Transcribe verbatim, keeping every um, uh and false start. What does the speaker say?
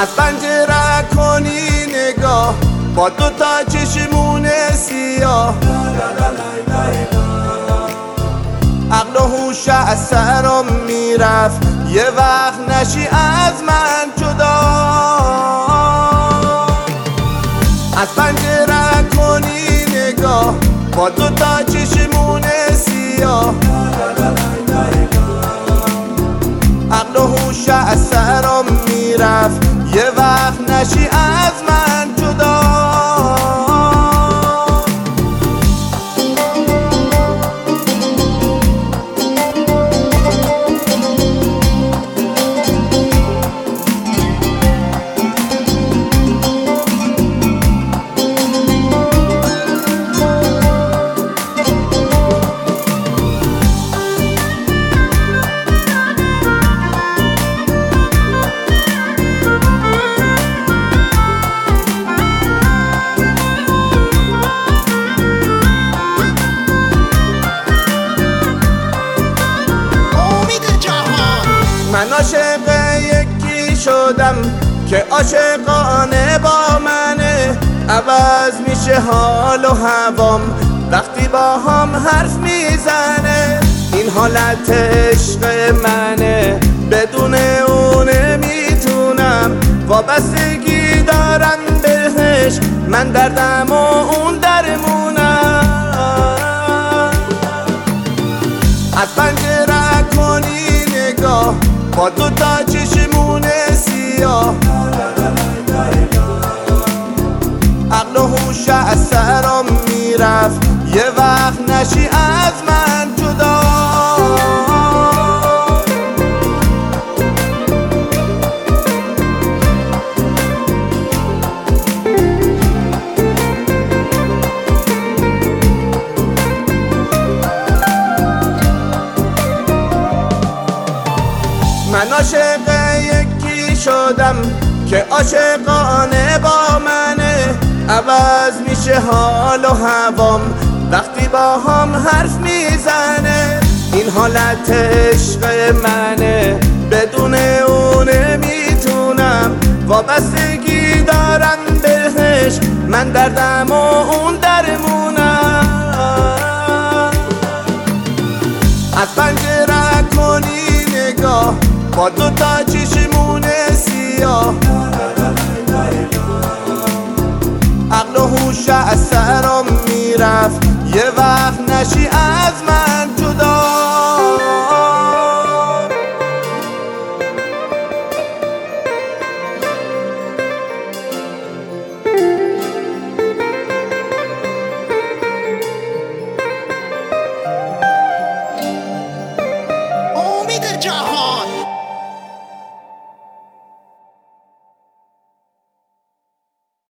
از پنجره کنی نگاه با دو تا چشمون سیاه، عقل و هوش از سرم میرفت یه وقت نشی از من جدا. از پنجره کنی نگاه با دو تا چشمون سیاه، عقل و هوش از سرم میرفت یه وقت نشی از من جدا. من عاشق یکی شدم که عاشقانه با منه، عوض میشه حال و هوام وقتی با هم حرف میزنه. این حالت عشق منه بدون اونه میتونم، وابستگی دارم بهش من دردم و اون درمونم. از پنجره کنی نگاه با دو تا چشمون سیاه، عقل و هوش از سرم میرفت یه وقت نشی از من جدا. من عاشق یکی شدم که عاشقانه با منه، عوض میشه حال و هوام وقتی با هم حرف میزنه. این حالت عشق منه بدون اونه میتونم، وابستگی دارم بهش من دردم و اون درمونم. از پنجره کنی نگاه با دو تا چشمون سیاه، عقل و هوش از سرم میرفت یه وقت نشی از